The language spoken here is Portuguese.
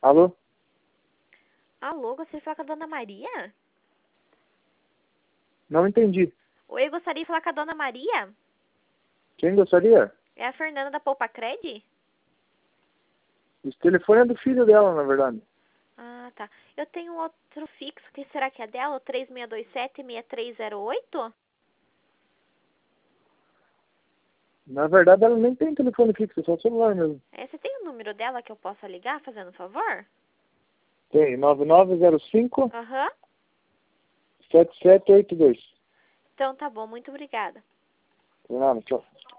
Alô? Alô, gostaria de falar com a Dona Maria? Não entendi. Oi, eu gostaria de falar com a Dona Maria? Quem gostaria? É a Fernanda da Poupa Cred? Esse telefone é do filho dela, na verdade. Ah, tá. Eu tenho outro fixo, que será que é dela? O 3627-6308? Na verdade, ela nem tem telefone fixo, é só celular mesmo. Você tem o número dela que eu possa ligar, fazendo um favor? Tem 9905 Aham. 7782. Então tá bom, muito obrigada. De nada, tchau.